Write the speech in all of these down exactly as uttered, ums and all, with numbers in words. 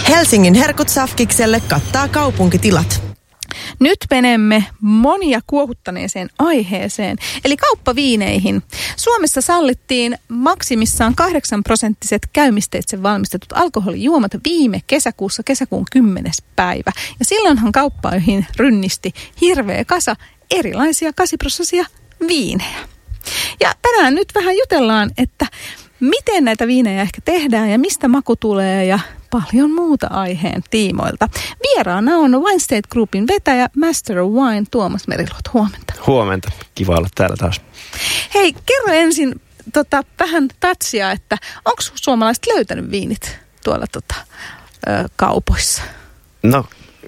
Helsingin herkut safkikselle kattaa kaupunkitilat. Nyt menemme monia kuohuttaneeseen aiheeseen, eli kauppaviineihin. Suomessa sallittiin maksimissaan kahdeksan prosenttiset käymisteitse valmistetut alkoholijuomat viime kesäkuussa, kesäkuun kymmenes päivä. Ja silloinhan kauppoihin rynnisti hirveä kasa erilaisia kasiprosessia viinejä. Ja tänään nyt vähän jutellaan, että miten näitä viinejä ehkä tehdään ja mistä maku tulee ja paljon muuta aiheen tiimoilta. Vieraana on Wine State Groupin vetäjä Master of Wine Tuomas Meriluoto. Huomenta. Huomenta. Kiva olla täällä taas. Hei, kerro ensin tota, vähän tatsia, että onko suomalaiset löytänyt viinit tuolla tota, ö, kaupoissa? No,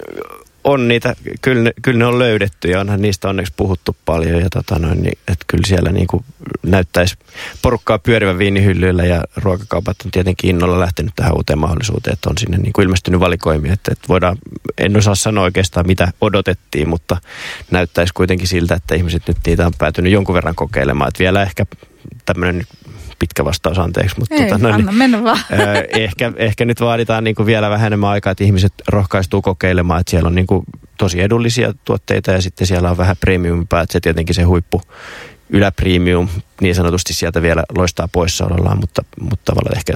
on niitä, kyllä ne, kyllä ne on löydetty ja onhan niistä onneksi puhuttu paljon. Ja tota noin, niin, että kyllä siellä niin kuin näyttäisi porukkaa pyörivän viinihyllyillä ja ruokakaupat on tietenkin innolla lähtenyt tähän uuteen mahdollisuuteen, että on sinne niin kuin ilmestynyt valikoimia. Että, että voidaan, en osaa sanoa oikeastaan mitä odotettiin, mutta näyttäisi kuitenkin siltä, että ihmiset nyt niitä on päätynyt jonkun verran kokeilemaan. Että vielä ehkä tämmöinen pitkä vastaus, anteeksi. Mutta ei, tota, no, anna mennä vaan. Äh, ehkä, ehkä nyt vaaditaan niin kuin vielä vähän enemmän aikaa, että ihmiset rohkaistuu kokeilemaan, että siellä on niin kuin tosi edullisia tuotteita ja sitten siellä on vähän premiumpää, että se tietenkin se huippu yläpremium niin sanotusti sieltä vielä loistaa poissaolollaan, mutta, mutta tavallaan ehkä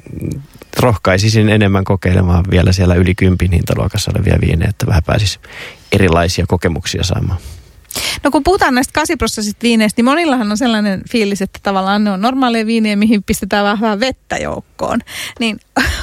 rohkaisisin enemmän kokeilemaan vielä siellä yli kympin hintaluokassa olevia viinejä, että vähän pääsisi erilaisia kokemuksia saamaan. No kun puhutaan näistä kasiprosessit viineistä, niin monillahan on sellainen fiilis, että tavallaan ne on normaaleja viinejä, mihin pistetään vähän vettä joukkoon. Niin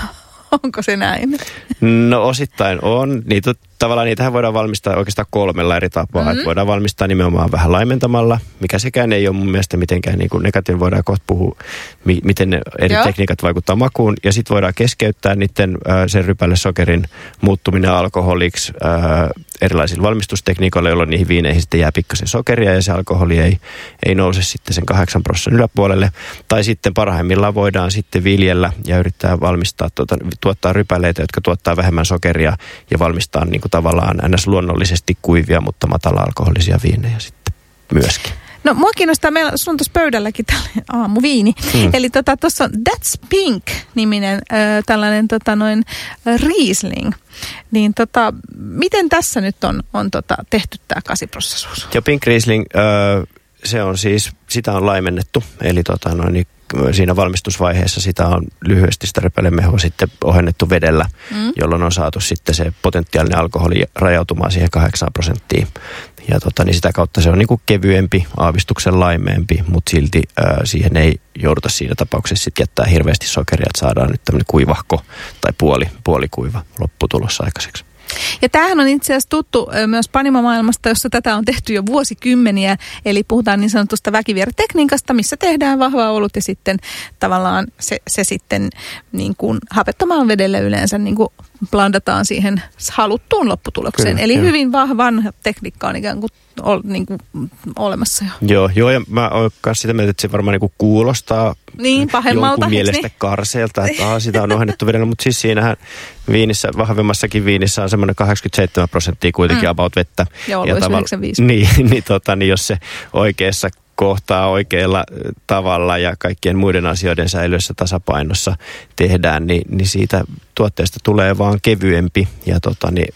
onko se näin? No osittain on. Niitä, tavallaan niitähän voidaan valmistaa oikeastaan kolmella eri tapaa. Mm-hmm. Että voidaan valmistaa nimenomaan vähän laimentamalla, mikä sekään ei ole mun mielestä mitenkään niin kuin negatiivinen. Voidaan kohta puhua, mi- miten ne eri Joo. tekniikat vaikuttaa makuun. Ja sitten voidaan keskeyttää niiden äh, sen rypälle sokerin muuttuminen alkoholiksi äh, erilaisilla valmistustekniikoilla, jolloin niihin viineihin sitten jää pikkasen sokeria ja se alkoholi ei, ei nouse sitten sen kahdeksan prosentin yläpuolelle. Tai sitten parhaimmillaan voidaan sitten viljellä ja yrittää valmistaa, tuota, tuottaa rypäleitä, jotka tuottaa vähemmän sokeria ja valmistaa niin kuin tavallaan ns. Luonnollisesti kuivia, mutta matala-alkoholisia viinejä sitten myöskin. No mua kiinnostaa, meillä sun tuossa pöydälläkin tällainen aamuviini. Hmm. Eli tota tuossa on That's Pink-niminen äh, tällainen tota noin äh, Riesling. Niin tota, miten tässä nyt on, on tota, tehty tämä kasiprosessuus? Ja Pink Riesling, äh, se on siis, sitä on laimennettu, eli tota noin, niin siinä valmistusvaiheessa sitä on lyhyesti sitä rypälemehua sitten ohennettu vedellä, mm. jolloin on saatu sitten se potentiaalinen alkoholi rajautumaan siihen kahdeksaan prosenttiin. Ja tota, niin sitä kautta se on niin kuin kevyempi, aavistuksen laimeempi, mutta silti ää, siihen ei jouduta siinä tapauksessa sitten jättää hirveästi sokeria, että saadaan nyt tämmöinen kuivahko tai puoli, puolikuiva lopputulossa aikaiseksi. Ja tämähän on itse asiassa tuttu myös panimamaailmasta, jossa tätä on tehty jo vuosikymmeniä. Eli puhutaan niin sanotusta väkivieretekniikasta, missä tehdään vahvaa olut ja sitten tavallaan se, se sitten niin kuin hapettomaan vedelle yleensä niin kuin blandataan siihen haluttuun lopputulokseen. Kyllä, Eli joo. hyvin vanha tekniikka on ikään kuin, ol, niin kuin olemassa jo. Joo, joo, ja mä oon myös sitä mieltä, että se varmaan niin kuin kuulostaa niin, jonkun mielestä niin? karseelta, että ah, sitä on ohennettu vedellä, mutta siis siinähän viinissä, vahvemmassakin viinissä on semmoinen kahdeksankymmentäseitsemän prosenttia kuitenkin mm. about vettä. Joo, ja tavalla, yhdeksänkymmentäviisi. Niin, niin, tota, niin jos se oikeassa kohtaa oikealla tavalla ja kaikkien muiden asioiden säilyessä tasapainossa tehdään, niin, niin siitä tuotteesta tulee vaan kevyempi. Ja tota, niin,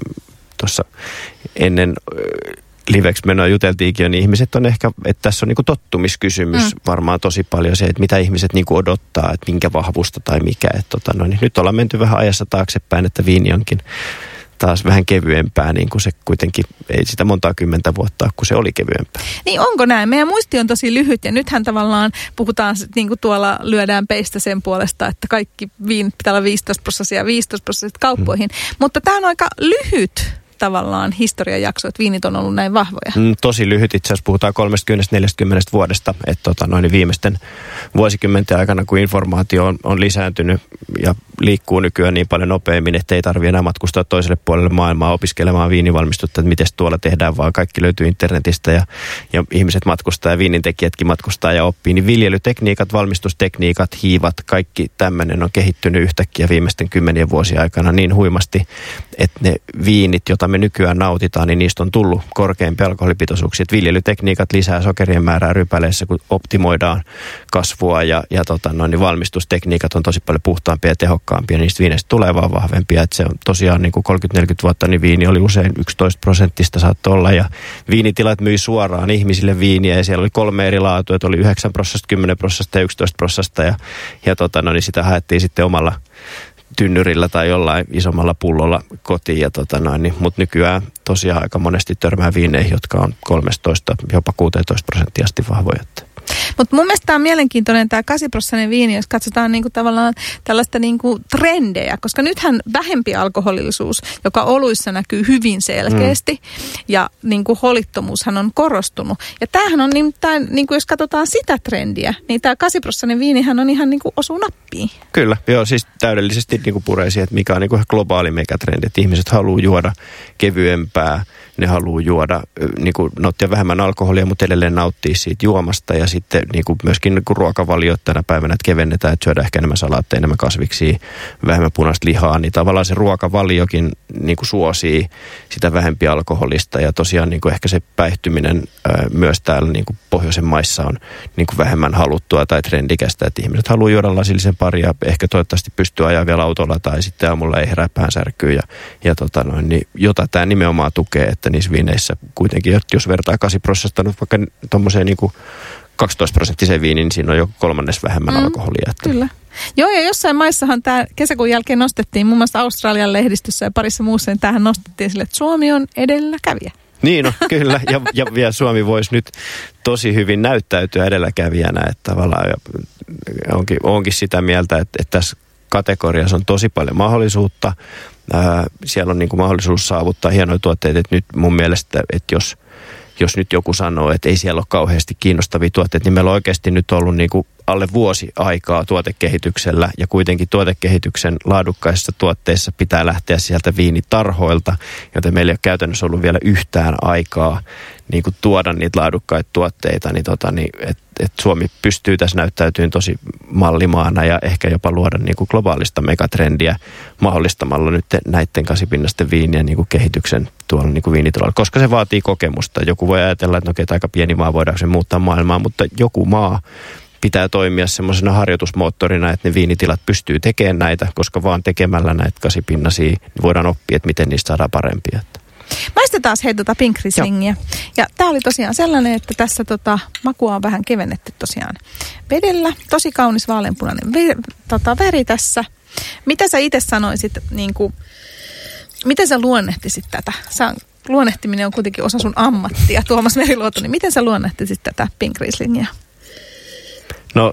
tuossa ennen liveksi menoa juteltiinkin jo, niin ihmiset on ehkä, että tässä on niinku tottumiskysymys mm. varmaan tosi paljon se, että mitä ihmiset niinku odottaa, että minkä vahvusta tai mikä. Että tota, no, niin nyt ollaan menty vähän ajassa taaksepäin, että viini onkin taas vähän kevyempää, niin kuin se kuitenkin ei sitä montaa kymmentä vuotta, kun se oli kevyempää. Niin onko näin? Meidän muisti on tosi lyhyt ja nythän tavallaan puhutaan, niin kuin tuolla lyödään peistä sen puolesta, että kaikki viinit pitää olla viisitoista prosenttia viisitoista prosenttia kauppoihin. Hmm. Mutta tämä on aika lyhyt tavallaan historiajakso, että viinit on ollut näin vahvoja. Mm, tosi lyhyt, itse asiassa puhutaan kolmekymmentä neljäkymmentä vuodesta, että tota, noin viimeisten vuosikymmenten aikana, kun informaatio on, on lisääntynyt ja liikkuu nykyään niin paljon nopeammin, että ei tarvitse enää matkustaa toiselle puolelle maailmaa opiskelemaan viinivalmistusta, että miten tuolla tehdään, vaan kaikki löytyy internetistä ja, ja ihmiset matkustaa ja viinintekijätkin matkustaa ja oppii, niin viljelytekniikat, valmistustekniikat, hiivat, kaikki tämmöinen on kehittynyt yhtäkkiä viimeisten kymmenien vuosien aikana niin huimasti, että ne viinit, joita me nykyään nautitaan, niin niistä on tullut korkeampia alkoholipitoisuuksia. Et viljelytekniikat lisää sokerien määrää rypäleissä, kun optimoidaan kasvua ja, ja tota, no, niin valmistustekniikat on tosi paljon puhtaampia ja tehokkaampia. Niistä viineistä tulee vaan vahvempia. Et se on tosiaan niin kuin kolmekymmentä neljäkymmentä vuotta, niin viini oli usein yksitoista prosenttista saattoi olla. Ja viinitilat myi suoraan ihmisille viiniä ja siellä oli kolme eri laatua. Että oli yhdeksän prosenttia, kymmenen prosenttia ja yksitoista prosenttia. Ja, ja tota, no, niin sitä haettiin sitten omalla tynnyrillä tai jollain isommalla pullolla kotiin. Ja tota noin, niin, mutta nykyään tosiaan aika monesti törmää viineihin, jotka on kolmetoista jopa kuusitoista prosenttia asti vahvoja. Mutta mun mielestä tämä on mielenkiintoinen tämä kahdeksan prosenttinen viini, jos katsotaan niinku tavallaan tällaista niinku trendejä, koska nythän vähempi alkoholillisuus, joka oluissa näkyy hyvin selkeästi, mm. ja niinku holittomuushan on korostunut. Ja tämähän on nimittäin, niinku jos katsotaan sitä trendiä, niin tämä kahdeksan prosenttinen viinihän on ihan niinku osuu nappiin. Kyllä, joo, siis täydellisesti niinku pureisi, että mikä on niinku globaali megatrendi, että ihmiset haluaa juoda kevyempää, ne haluaa juoda, niinku, nauttia vähemmän alkoholia, mutta edelleen nauttia siitä juomasta ja sitten niinku, myöskin niinku, ruokavalio tänä päivänä, että kevennetään, että syödään ehkä enemmän salaatteja, enemmän kasviksia, vähemmän punaista lihaa, niin tavallaan se ruokavaliokin niinku, suosii sitä vähempi alkoholista ja tosiaan niinku, ehkä se päihtyminen ää, myös täällä niinku, pohjoisen maissa on niinku, vähemmän haluttua tai trendikästä, että ihmiset haluaa juoda lasillisen pari ja ehkä toivottavasti pystyy ajaa vielä autolla tai sitten aamulla ei herää päänsärkyyn ja, ja tota noin, niin, jota tämä nimenomaan tukee, että niissä viineissä kuitenkin, jos vertaa kahdeksan prosenttia nyt vaikka tuommoiseen niin kuin kaksitoista prosenttiseen viiniin, niin siinä on jo kolmannes vähemmän mm, alkoholia. Että. Kyllä. Joo, ja jossain maissahan tämä kesäkuun jälkeen nostettiin, muun muassa Australian lehdistössä ja parissa muussa, niin tämähän nostettiin sille, että Suomi on edelläkävijä. Niin on, kyllä. Ja, ja vielä Suomi voisi nyt tosi hyvin näyttäytyä edelläkävijänä, että tavallaan onkin, onkin sitä mieltä, että, että tässä kategoriassa on tosi paljon mahdollisuutta. Ää, siellä on niin kuin mahdollisuus saavuttaa hienoja tuotteita, että nyt mun mielestä, että jos, jos nyt joku sanoo, että ei siellä ole kauheasti kiinnostavia tuotteita, niin meillä on oikeasti nyt ollut niin kuin alle vuosi aikaa tuotekehityksellä ja kuitenkin tuotekehityksen laadukkaissa tuotteissa pitää lähteä sieltä viinitarhoilta, joten meillä ei ole käytännössä ollut vielä yhtään aikaa niin kuin tuoda niitä laadukkaita tuotteita, niin, tota, niin että et Suomi pystyy tässä näyttäytymään tosi mallimaana ja ehkä jopa luoda niin kuin globaalista megatrendiä mahdollistamalla nyt näiden kasipinnasten viinien niin kuin kehityksen tuolla niin kuin viinitilalla, koska se vaatii kokemusta. Joku voi ajatella, että no okei, aika pieni maa, voidaanko se muuttaa maailmaa, mutta joku maa pitää toimia semmoisena harjoitusmoottorina, että ne viinitilat pystyy tekemään näitä, koska vaan tekemällä näitä kasipinnasia niin voidaan oppia, että miten niistä saadaan parempia. Maistetaan hei tota Pink Rieslingiä. Ja tää oli tosiaan sellainen, että tässä tota, makua on vähän kevennetty tosiaan vedellä. Tosi kaunis vaaleanpunainen ver, tota, väri tässä. Mitä sä itse sanoisit, niin kuin, miten sä luonnehtisit tätä? Sä, luonnehtiminen on kuitenkin osa sun ammattia, Tuomas Meriluoto, niin miten sä luonnehtisit tätä Pink Rieslingiä? No,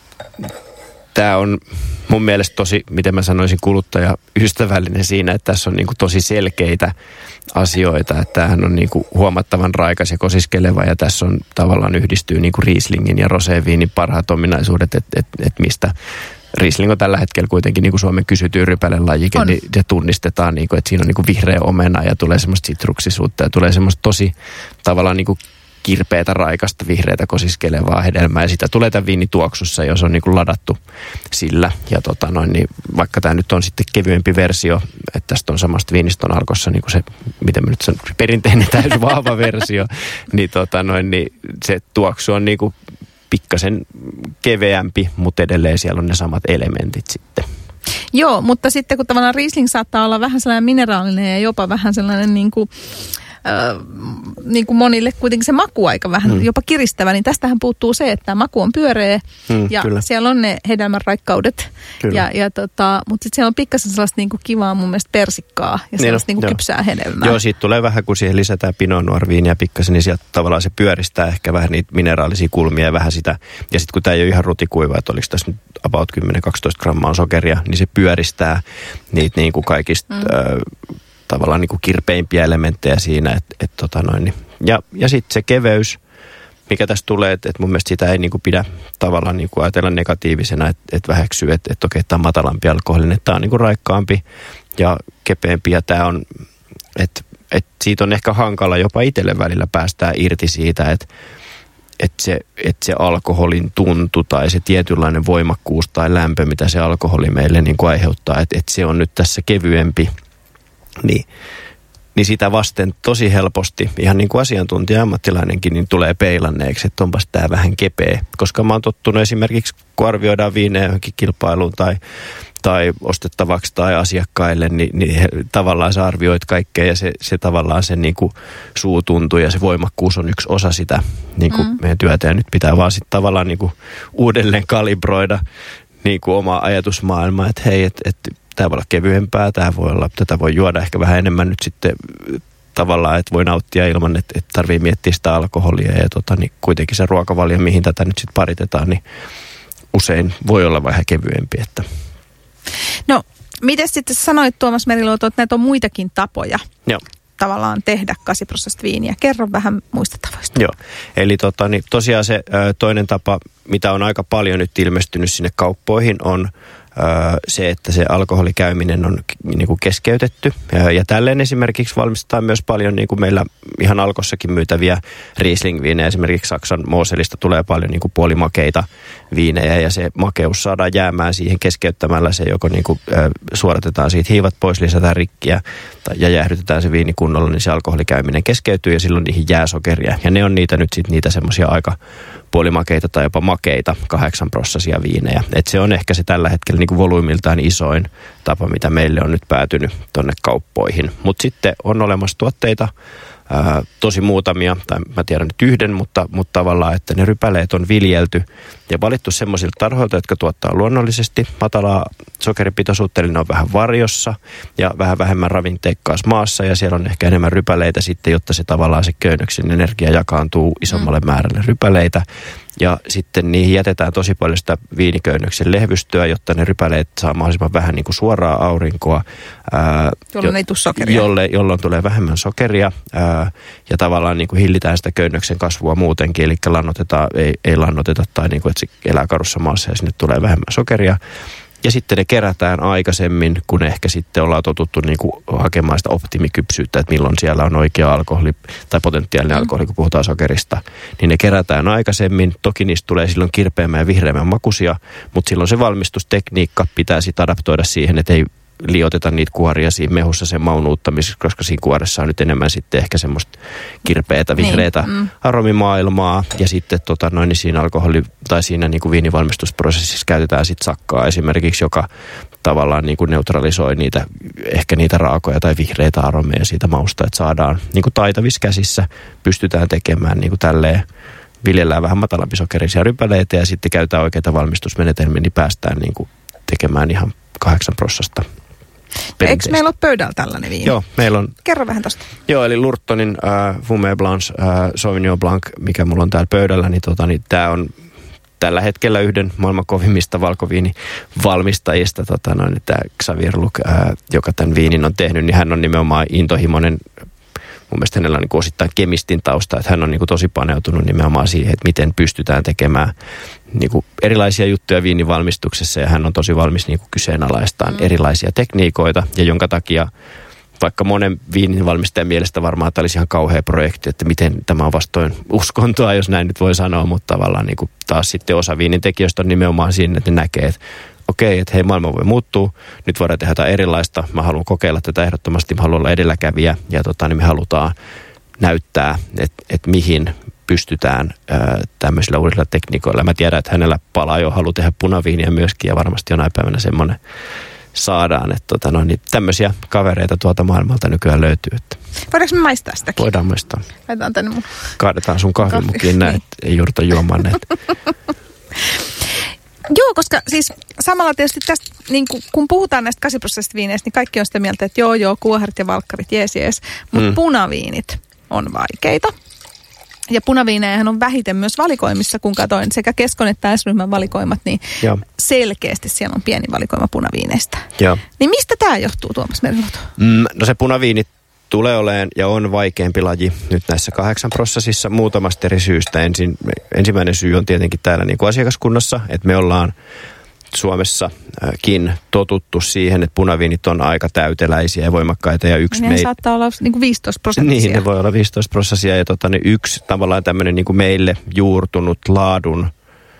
tämä on mun mielestä tosi, miten mä sanoisin, kuluttajaystävällinen siinä, että tässä on niinku tosi selkeitä asioita, että tämähän on niinku huomattavan raikas ja kosiskeleva ja tässä on tavallaan yhdistyy niinku Rieslingin ja roséviinin parhaat ominaisuudet, että et, et mistä Riesling on tällä hetkellä kuitenkin niinku Suomen kysytyin rypälelajike, niin se tunnistetaan, niinku, että siinä on niinku vihreä omena ja tulee semmoista sitruksisuutta ja tulee semmoista tosi tavallaan niinku kirpeätä, raikasta, vihreätä, kosiskelevaa hedelmää ja sitä tulee tämän viinituoksussa, jos on niin kuin ladattu sillä. Ja tota noin, niin vaikka tämä nyt on sitten kevyempi versio, että tästä on samasta viinistä on Alkossa niin kuin se, miten mä nyt sanon, perinteinen täysin vahva versio, niin, tota noin, niin se tuoksu on niin kuin pikkasen keveämpi, mutta edelleen siellä on ne samat elementit sitten. Joo, mutta sitten kun tavallaan Riesling saattaa olla vähän sellainen mineraalinen ja jopa vähän sellainen niin kuin Äh, niin kuin monille kuitenkin se maku aika vähän mm. jopa kiristävä, niin tästähän puuttuu se, että maku on pyöreä mm, ja kyllä. Siellä on ne hedelmän raikkaudet, ja, ja tota, mutta sitten siellä on pikkasen sellaista niin kuin kivaa mun mielestä persikkaa ja sellaista niin, niin kuin kypsää hedelmää. Joo, siitä tulee vähän, kun siihen lisätään Pinot Noir viiniä pikkasen, niin sieltä tavallaan se pyöristää ehkä vähän niitä mineraalisia kulmia ja vähän sitä, ja sitten kun tämä ei ole ihan rutikuiva, että oliko tässä nyt about kymmenen kaksitoista grammaa sokeria, niin se pyöristää niitä niin kuin kaikista mm. äh, tavallaan niin kuin kirpeimpiä elementtejä siinä. Et, et, tota noin, niin. Ja, ja sitten se keveys, mikä tässä tulee, että et mun mielestä sitä ei niin kuin pidä tavallaan niin kuin ajatella negatiivisena, että et väheksyy, että et okei, tämä on matalampi alkoholinen, että tämä on niin kuin raikkaampi ja kepeämpi. Ja tämä on, että et siitä on ehkä hankala jopa itselle välillä päästää irti siitä, että et se, et se alkoholin tuntu tai se tietynlainen voimakkuus tai lämpö, mitä se alkoholi meille niin kuin aiheuttaa, että et se on nyt tässä kevyempi. Niin niin sitä vasten tosi helposti, ihan niin kuin asiantuntija-ammattilainenkin, niin tulee peilanneeksi, että onpas tämä vähän kepeä. Koska mä oon tottunut esimerkiksi, kun arvioidaan viinejä johonkin kilpailuun tai, tai ostettavaksi tai asiakkaille, niin, niin he, tavallaan sä arvioit kaikkea ja se, se tavallaan se niin kuin suutuntu ja se voimakkuus on yksi osa sitä niin kuin mm. meidän työtä. Ja nyt pitää vaan sitten tavallaan niin kuin uudelleen kalibroida niin kuin omaa ajatusmaailmaa, että hei, että et, tämä voi olla kevyempää, tämä voi olla, tätä voi juoda ehkä vähän enemmän nyt sitten tavallaan, että voi nauttia ilman, että, että tarvii miettiä sitä alkoholia ja tota, niin kuitenkin se ruokavalio, mihin tätä nyt sitten paritetaan, niin usein voi olla vähän kevyempi. Että. No, miten sitten sanoit Tuomas Meriluoto, että näitä on muitakin tapoja Joo. tavallaan tehdä kahdeksan prosenttista viiniä. Kerro vähän muista tavoista. Joo, eli tota, niin tosiaan se ö, toinen tapa, mitä on aika paljon nyt ilmestynyt sinne kauppoihin, on se, että se alkoholikäyminen on niin kuin keskeytetty. Ja, ja tälleen esimerkiksi valmistetaan myös paljon niin kuin meillä ihan Alkossakin myytäviä Riesling-viinejä. Esimerkiksi Saksan Moselista tulee paljon niin kuin puolimakeita viinejä ja se makeus saadaan jäämään siihen keskeyttämällä. Se joko niin kuin, äh, suoratetaan siitä hiivat pois, lisätään rikkiä tai, ja jäähdytetään se viini kunnolla, niin se alkoholikäyminen keskeytyy ja silloin niihin jää sokeria. Ja ne on niitä nyt sitten niitä semmoisia aika puolimakeita tai jopa makeita kahdeksan prossasia viinejä. Et se on ehkä se tällä hetkellä niin kuin volyymiltaan isoin tapa, mitä meille on nyt päätynyt tuonne kauppoihin. Mutta sitten on olemassa tuotteita, ää, tosi muutamia, tai mä tiedän nyt yhden, mutta, mutta tavallaan, että ne rypäleet on viljelty ja valittu semmoisilta tarhoilta, jotka tuottaa luonnollisesti matalaa sokeripitoisuutta, eli ne on vähän varjossa ja vähän vähemmän ravinteikkaassa maassa, ja siellä on ehkä enemmän rypäleitä sitten, jotta se tavallaan se köynnöksen energia jakaantuu isommalle määrälle rypäleitä. Ja sitten niihin jätetään tosi paljon sitä viiniköynnöksen lehvystöä, jotta ne rypäleet saa mahdollisimman vähän niin kuin suoraa aurinkoa. Ää, jolloin jo, ei tule sokeria. Jolle, jolloin tulee vähemmän sokeria ää, ja tavallaan niin kuin hillitään sitä köynnöksen kasvua muutenkin. Eli lannotetaan, ei, ei lannoteta tai niin kuin, että se elää karussa maassa ja sinne tulee vähemmän sokeria. Ja sitten ne kerätään aikaisemmin, kun ehkä sitten ollaan totuttu niin kuin hakemaan sitä optimikypsyyttä, että milloin siellä on oikea alkoholi tai potentiaalinen mm. alkoholi, kun puhutaan sokerista. Niin ne kerätään aikaisemmin. Toki niistä tulee silloin kirpeämmän ja vihreämmän makuisia, mutta silloin se valmistustekniikka pitää sitten adaptoida siihen, että ei lioteta niitä kuoria siinä mehussa sen maun uuttamiseksi, koska siinä kuoressa on nyt enemmän sitten ehkä semmoista kirpeätä, vihreätä niin, mm. aromimaailmaa. Ja sitten tota, noin, niin siinä alkoholi- tai siinä niin kuin viinivalmistusprosessissa käytetään sitten sakkaa esimerkiksi, joka tavallaan niin kuin neutralisoi niitä, ehkä niitä raakoja tai vihreitä aromeja siitä mausta, että saadaan niin kuin taitavissa käsissä, pystytään tekemään niin kuin tälleen, viljellään vähän matalampisokerisia rypäleitä ja sitten käytetään oikeita valmistusmenetelmiä, niin päästään niin kuin tekemään ihan kahdeksan prossasta. Eikö meillä ole pöydällä tällainen viini? Joo, meillä on. Kerro vähän tosta. Joo, eli Lurtonin äh, Fumé Blanche äh, Sauvignon Blanc, mikä mulla on täällä pöydällä, niin, tota, niin tämä on tällä hetkellä yhden maailman kovimmista valkoviinivalmistajista, tota, noin, tämä Xavier Luc, äh, joka tämän viinin on tehnyt, niin hän on nimenomaan intohimoinen. Mun mielestä hänellä on niin kuin osittain kemistin tausta, että hän on niin kuin tosi paneutunut nimenomaan siihen, että miten pystytään tekemään niin kuin erilaisia juttuja viinivalmistuksessa, ja hän on tosi valmis niin kuin kyseenalaistaan mm. erilaisia tekniikoita, ja jonka takia vaikka monen viininvalmistajan mielestä varmaan tämä olisi ihan kauhea projekti, että miten tämä on vastoin uskontoa, jos näin nyt voi sanoa, mutta tavallaan niin kuin taas sitten osa viinintekijöistä on nimenomaan siinä, että ne näkee, että okei, että hei, maailma voi muuttua, nyt voidaan tehdä jotain erilaista, mä haluan kokeilla tätä ehdottomasti, mä haluan olla edelläkävijä, ja tota, niin me halutaan näyttää, että, että mihin pystytään ää, tämmöisillä uudilla tekniikoilla. Mä tiedän, että hänellä palaa jo halu tehdä punaviiniä myöskin, ja varmasti jonain päivänä semmoinen saadaan, että tota, no, niin tämmöisiä kavereita tuolta maailmalta nykyään löytyy. Että voidaanko me maistaa sitäkin? Voidaan maistaa. Laitetaan tänne mun. Kaadetaan sun kahvimukiin näin, että ei jouduta juomaan näitä. Joo, koska siis samalla tietysti tästä, niin kun, kun puhutaan näistä kahdeksan prosenttista viineistä, niin kaikki on sitä mieltä, että joo, joo, kuoharit ja valkkarit, jees, jees. Mutta mm. punaviinit on vaikeita. Ja punaviinejähän on vähiten myös valikoimissa, kun katsoin sekä Keskon että S-ryhmän valikoimat, niin joo. selkeästi siellä on pieni valikoima punaviineistä. Joo. Niin mistä tämä johtuu, Tuomas Meriluoto? Mm, no se punaviini tulee olemaan ja on vaikeampi laji nyt näissä kahdeksan prossessissa muutamasta eri syystä. Ensin, ensimmäinen syy on tietenkin täällä niin kuin asiakaskunnassa, että me ollaan Suomessakin totuttu siihen, että punaviinit on aika täyteläisiä ja voimakkaita. Ja yksi ne mei... saattaa olla niin kuin viisitoista prosenttisia. Niin, ne voi olla viisitoista prosenttia ja tota, niin yksi tavallaan tämmöinen niin kuin meille juurtunut laadun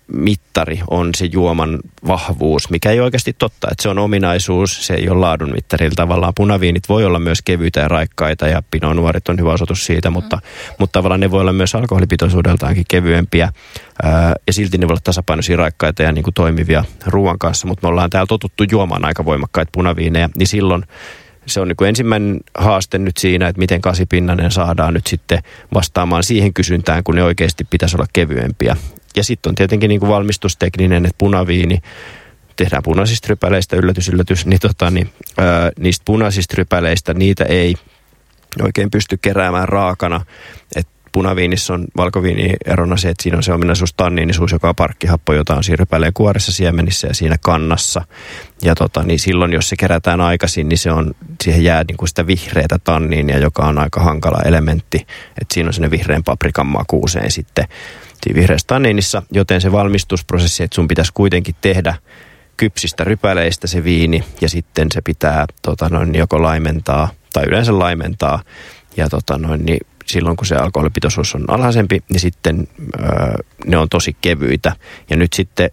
mittari on se juoman vahvuus, mikä ei oikeasti totta, että se on ominaisuus, se ei ole laadun mittarilla. Tavallaan punaviinit voi olla myös kevyitä ja raikkaita ja Pinot Noirit on hyvä osoitus siitä, mm. mutta, mutta tavallaan ne voi olla myös alkoholipitoisuudeltaankin kevyempiä ää, ja silti ne voi olla tasapainoisia, raikkaita ja niin kuin toimivia ruoan kanssa, mutta me ollaan täällä totuttu juomaan aika voimakkaita punaviineja, niin silloin se on niin kuin ensimmäinen haaste nyt siinä, että miten kasipinnanen saadaan nyt sitten vastaamaan siihen kysyntään, kun ne oikeasti pitäisi olla kevyempiä. Ja sitten on tietenkin niin kuin valmistustekninen, että punaviini, tehdään punaisista rypäleistä, yllätys, yllätys, niin, tota, niin ää, niistä punaisista rypäleistä niitä ei oikein pysty keräämään raakana. Et punaviinissä on valkoviini erona se, että siinä on se ominaisuus tanniinisuus, joka on parkkihappo, jota on siinä rypäleen kuoressa, siemenissä ja siinä kannassa. Ja tota, niin silloin, jos se kerätään aikaisin, niin se on, siihen jää niin kuin sitä vihreätä tanniinia, joka on aika hankala elementti. Että siinä on sinne vihreän paprikan maku usein sitten siinä vihreässä tanniinissa, joten se valmistusprosessi, että sun pitäisi kuitenkin tehdä kypsistä rypäleistä se viini ja sitten se pitää tota, noin, joko laimentaa tai yleensä laimentaa ja tota, noin, niin silloin kun se alkoholipitoisuus on alhaisempi, niin sitten öö, ne on tosi kevyitä. Ja nyt sitten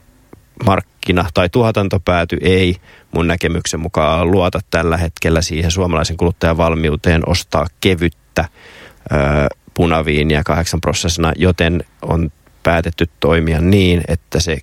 markkina- tai tuotantopääty ei mun näkemyksen mukaan luota tällä hetkellä siihen suomalaisen kuluttajan valmiuteen ostaa kevyttä öö, punaviiniä kahdeksan prosessina, joten on päätetty toimia niin, että se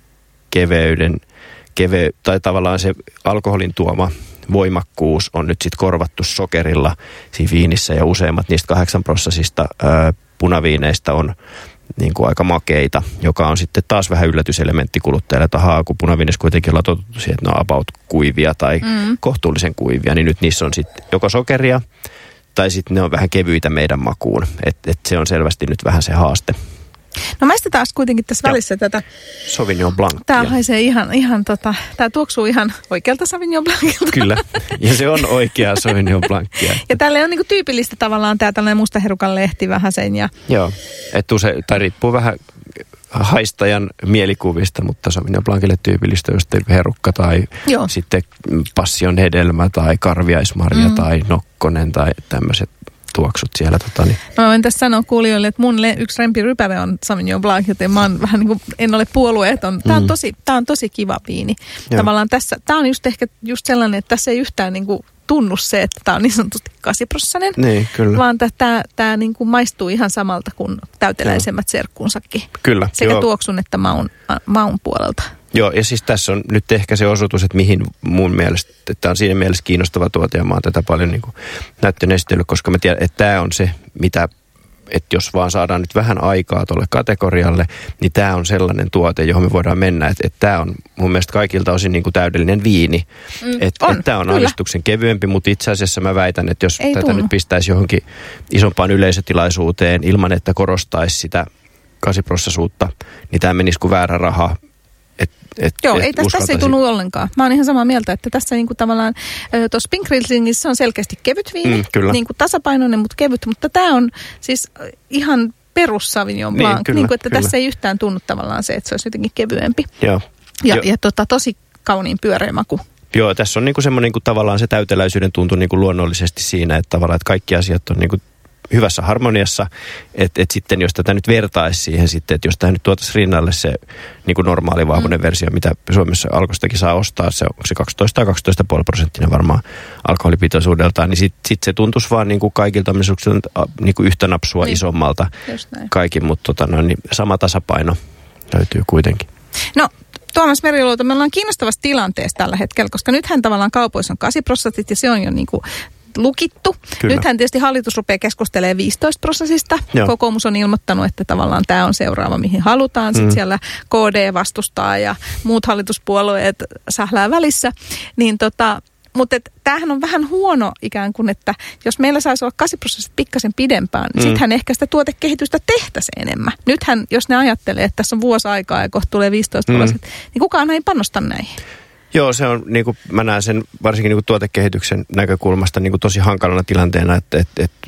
keveyden, keve, tai tavallaan se alkoholin tuoma voimakkuus on nyt sitten korvattu sokerilla siinä viinissä ja useimmat niistä kahdeksan prosessista ää, punaviineistä on niin kuin aika makeita, joka on sitten taas vähän yllätyselementti kuluttajalle, tahaa, kun punaviinissä kuitenkin ollaan totuttu siihen, että ne on about kuivia tai mm. kohtuullisen kuivia, niin nyt niissä on sitten joko sokeria tai sitten ne on vähän kevyitä meidän makuun, että et se on selvästi nyt vähän se haaste. No maista taas kuitenkin tässä välissä Joo. tätä Sauvignon Blancia. Tää haisee ihan, ihan tota, tää tuoksuu ihan oikealta Sauvignon Blancilta. Kyllä, ja se on oikea Sauvignon Blancia. Ja tälle on niinku tyypillistä tavallaan tää tällainen mustaherukan lehti vähän sen ja... Joo, että usein, tai riippuu vähän haistajan mielikuvista, mutta Sauvignon Blancille tyypillistä just herukka tai Joo. sitten passion hedelmä tai karviaismarja mm. tai nokkonen tai tämmöiset tuoksut siellä. Tota, niin. No, mä voin tässä sanoa kuulijoille, että mun yksi rempirypäle on Sauvignon Blanc, joten mä oon vähän niin kuin, en ole puolueeton. Tää on, mm. tosi, tää on tosi kiva viini. Joo. Tavallaan tässä, tää on just ehkä just sellainen, että tässä ei yhtään niin kuin tunnu se, että tää on niin sanotusti kasiprossainen. Niin, kyllä. Vaan tää, tää niin kuin maistuu ihan samalta kuin täyteläisemmät serkkunsakin. Kyllä. Sekä joo. tuoksun että maun, maun puolelta. Joo, ja siis tässä on nyt ehkä se osoitus, että mihin mun mielestä, että tämä on siinä mielessä kiinnostava tuote, ja mä oon tätä paljon niin kuin näyttöön esitellyt, koska mä tiedän, että tämä on se, mitä, että jos vaan saadaan nyt vähän aikaa tuolle kategorialle, niin tämä on sellainen tuote, johon me voidaan mennä, että, että tämä on mun mielestä kaikilta osin niin kuin täydellinen viini. Mm, että, että tämä on aavistuksen kevyempi, mutta itse asiassa mä väitän, että jos Ei tätä tunnu. nyt pistäisi johonkin isompaan yleisötilaisuuteen ilman, että korostaisi sitä kasiprossasuutta, niin tämä menisi kuin väärä raha. Et, et, Joo, et ei tässä, tässä ei tunnu ollenkaan. Mä oon ihan samaa mieltä, että tässä niinku tavallaan, tuossa Pink Rieslingissa on selkeästi kevyt viini, mm, niinku tasapainoinen, mutta kevyt, mutta tämä on siis ihan perus Sauvignon Blanc, niin, kyllä, niinku, että kyllä. tässä ei yhtään tunnu tavallaan se, että se olisi jotenkin kevyempi. Joo. Ja, jo. ja tota, tosi kauniin pyöreä maku. Joo, tässä on niinku semmoinen niinku tavallaan se täyteläisyyden tuntu niinku luonnollisesti siinä, että tavallaan että kaikki asiat on niinku hyvässä harmoniassa, että et sitten jos tätä nyt vertaisi siihen sitten, että jos tämä nyt tuotaisiin rinnalle se niin kuin normaali vahvuinen mm. versio, mitä Suomessa Alkostakin saa ostaa, se on se kaksitoista tai kaksitoista pilkku viisi prosenttinen varmaan alkoholipitoisuudeltaan, niin sitten sit se tuntuisi vaan niin kuin kaikilta ominaisuuksilta niin kuin yhtä napsua niin. isommalta kaikin, mutta tota, no, niin sama tasapaino löytyy kuitenkin. No, Tuomas Meriluoto, me ollaan kiinnostavassa tilanteessa tällä hetkellä, koska nythän tavallaan kaupoissa on kahdeksan prosenttia ja se on jo niin kuin lukittu. Kyllä. Nythän tietysti hallitus rupeaa keskustelemaan viisitoista prosessista. Joo. Kokoomus on ilmoittanut, että tavallaan tämä on seuraava, mihin halutaan. Sitten mm. siellä K D vastustaa ja muut hallituspuolueet sählää välissä. Niin tota, mutta tämähän on vähän huono ikään kuin, että jos meillä saisi olla kahdeksan prosessit pikkasen pidempään, niin mm. sittenhän ehkä sitä tuotekehitystä tehtäisiin enemmän. Nythän, jos ne ajattelee, että tässä on vuosi aikaa ja kohta tulee viisitoista mm. prosessit, niin kukaan ei panosta näihin. Joo, se on, niin kuin mä näen sen varsinkin niin kuin tuotekehityksen näkökulmasta niin kuin tosi hankalana tilanteena, että, että, että,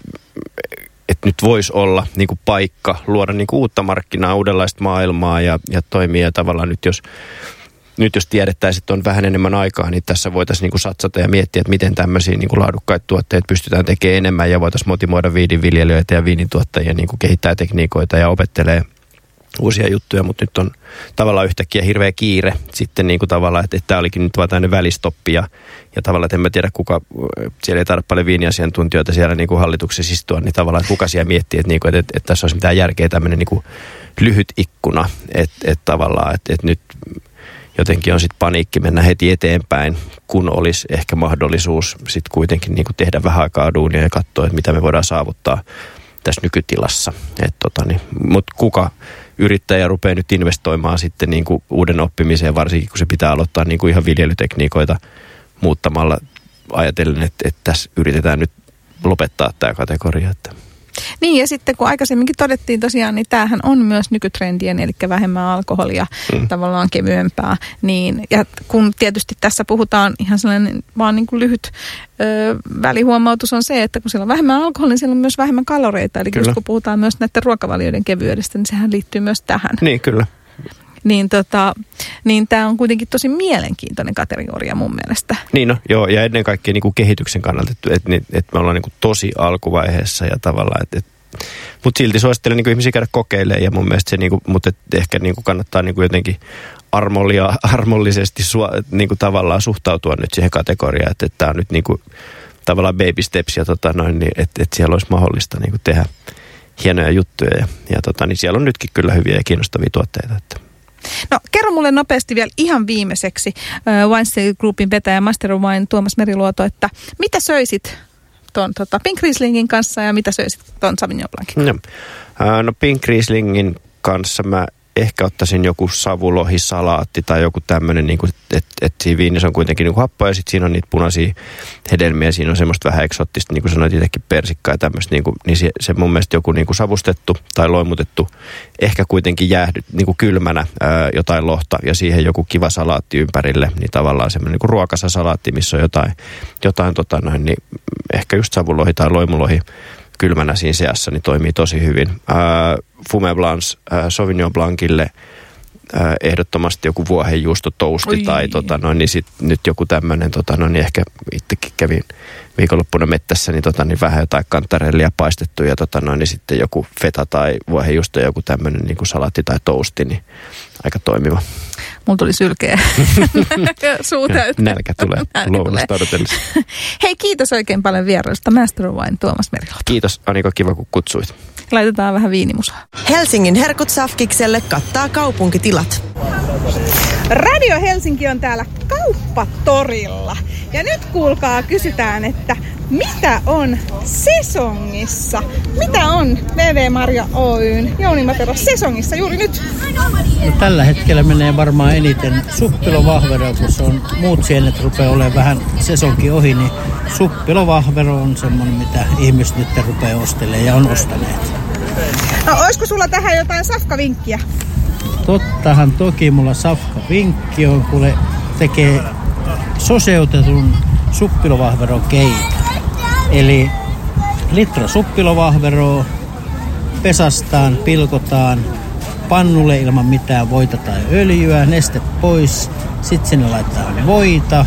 että nyt voisi olla niin kuin paikka luoda niin kuin uutta markkinaa, uudenlaista maailmaa ja, ja toimia tavallaan nyt jos, nyt jos tiedettäisiin, että on vähän enemmän aikaa, niin tässä voitaisiin niin kuin satsata ja miettiä, että miten tämmöisiä niin kuin laadukkaita tuotteita pystytään tekemään enemmän ja voitaisiin motivoida viininviljelijöitä ja viinintuottajia niin kuin kehittää tekniikoita ja opettelee uusia juttuja, mutta nyt on tavallaan yhtäkkiä hirveä kiire sitten niin kuin tavallaan, että, että tämä olikin nyt vaan tämmöinen välistoppi ja, ja tavallaan, että en mä tiedä kuka, siellä ei tarvitse paljon viiniasiantuntijoita siellä niin kuin hallituksessa istua, niin tavallaan, että kuka siellä miettii, että, niin kuin, että, että, että tässä olisi mitään järkeä tämmöinen niin kuin lyhyt ikkuna, että, että tavallaan, että, että nyt jotenkin on sitten paniikki mennä heti eteenpäin, kun olisi ehkä mahdollisuus sitten kuitenkin niin kuin tehdä vähän aikaa duunia ja katsoa, että mitä me voidaan saavuttaa tässä nykytilassa. Tota niin, mutta kuka yrittäjä rupeaa nyt investoimaan sitten niin kuin uuden oppimiseen, varsinkin kun se pitää aloittaa niin kuin ihan viljelytekniikoita muuttamalla ajatellen, että, että tässä yritetään nyt lopettaa tämä kategoria. Että. Niin ja sitten kun aikaisemminkin todettiin tosiaan, niin tämähän on myös nykytrendien, eli vähemmän alkoholia, mm. tavallaan kevyempää. Niin, ja kun tietysti tässä puhutaan ihan sellainen vaan niin kuin lyhyt ö, välihuomautus on se, että kun siellä on vähemmän alkoholia, niin siellä on myös vähemmän kaloreita. Eli just kun puhutaan myös näiden ruokavalioiden kevyydestä, niin sehän liittyy myös tähän. Niin, kyllä. Niin, tota, niin tämä on kuitenkin tosi mielenkiintoinen kategoria mun mielestä. Niin no, joo, ja ennen kaikkea niin kuin kehityksen kannalta, että, että, että me ollaan niin kuin tosi alkuvaiheessa ja tavallaan, että, että mutta silti suosittelen niin kuin ihmisiä käydä kokeilemaan ja mun mielestä se, niin kuin, mutta ehkä niin kuin kannattaa niin kuin jotenkin armollia, armollisesti sua, niin kuin tavallaan suhtautua nyt siihen kategoriaan, että, että tämä on nyt niin kuin tavallaan baby steps ja tota noin, niin, että, että siellä olisi mahdollista niin kuin tehdä hienoja juttuja ja, ja tota, niin siellä on nytkin kyllä hyviä ja kiinnostavia tuotteita, että. No kerro mulle nopeasti vielä ihan viimeiseksi uh, Wine Sale Groupin vetäjä Master of Wine Tuomas Meriluoto, että mitä söisit tuon tota, Pink Rieslingin kanssa ja mitä söisit tuon Sauvignon Blancin? No, uh, no Pink Rieslingin kanssa mä ehkä ottaisin joku savulohisalaatti tai joku tämmöinen, niin että et, et siinä viinissä on kuitenkin niin happoja ja sitten siinä on niitä punaisia hedelmiä, siinä on semmoista vähän eksoottista, niin kuin sanoit itsekin persikkaa ja tämmöistä, niin, kuin, niin se, se mun mielestä joku niin kuin savustettu tai loimutettu, ehkä kuitenkin jäähdy, niin kuin kylmänä ää, jotain lohta ja siihen joku kiva salaatti ympärille, niin tavallaan semmoinen niin kuin ruokasa salaatti, missä on jotain, jotain tota noin, niin ehkä just savulohi tai loimulohi kylmänä siinä seassa, niin toimii tosi hyvin. Äh, Fumé Blanc, äh, Sauvignon Blancille äh, ehdottomasti joku vuohenjuustotousti tai tota noin, niin sit nyt joku tämmöinen, tota noin, niin ehkä itsekin kävin viikonloppuna mettässä, niin, tota, niin vähän jotain kantarellia paistettu ja tota noin, niin sitten joku feta tai vuohenjuusto, joku tämmöinen niin kuin salatti tai tousti, niin aika toimiva. Mulla tuli sylkeä suu täyttä. Nälkä tulee luovunnasta odotellessa. Hei, kiitos oikein paljon vierailusta Master of Wine Tuomas Meriluoto. Kiitos Annika, kiva kun kutsuit. Laitetaan vähän viinimusaa. Helsingin herkut safkikselle kattaa kaupunkitilat. Radio Helsinki on täällä kauppatorilla. Ja nyt kuulkaa, kysytään, että mitä on sesongissa? Mitä on V V Marja Oyn Jouni Matero sesongissa juuri nyt? No, tällä hetkellä menee varmaan eniten suppilovahvero, kun se on, muut sienet rupeaa olemaan vähän sesonkin ohi, niin suppilovahvero on semmoinen, mitä ihmiset nyt rupeaa ostelemaan ja on ostaneet. No, olisiko sulla tähän jotain safkavinkkiä? Tottahan toki mulla safkavinkki on, kun tekee soseutetun suppilovahveron keiton. Eli litra suppilovahveroa pesastaan, pilkotaan pannulle ilman mitään voita tai öljyä, neste pois, sitten sinne laitetaan voita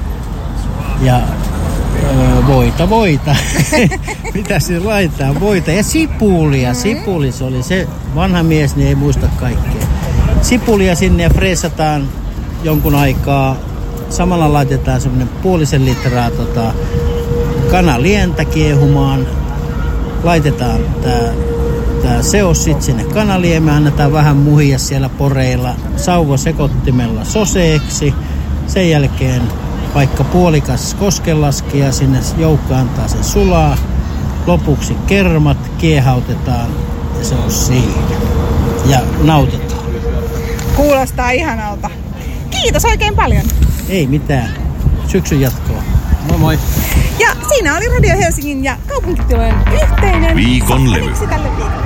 ja öö, voita, voita. Mitä siinä laitetaan? Voita ja sipulia. Sipuli, se oli se vanha mies, niin ei muista kaikkea. Sipulia sinne ja freesataan jonkun aikaa. Samalla laitetaan semmoinen puolisen litraa tota, kanalientä kiehumaan. Laitetaan tää, tää seos sit sinne kanaliemään. Annetaan vähän muhia siellä poreilla sauvasekottimella soseeksi. Sen jälkeen vaikka puolikas koskenlaskija sinne joukko antaa sen sulaa. Lopuksi kermat kiehautetaan ja se on siinä. Ja nautitaan. Kuulostaa ihanalta. Kiitos oikein paljon. Ei mitään. Syksyn jatkoa. Moi moi. Ja siinä oli Radio Helsingin ja kaupunkitilojen yhteinen Viikon levy. tälle viikolle.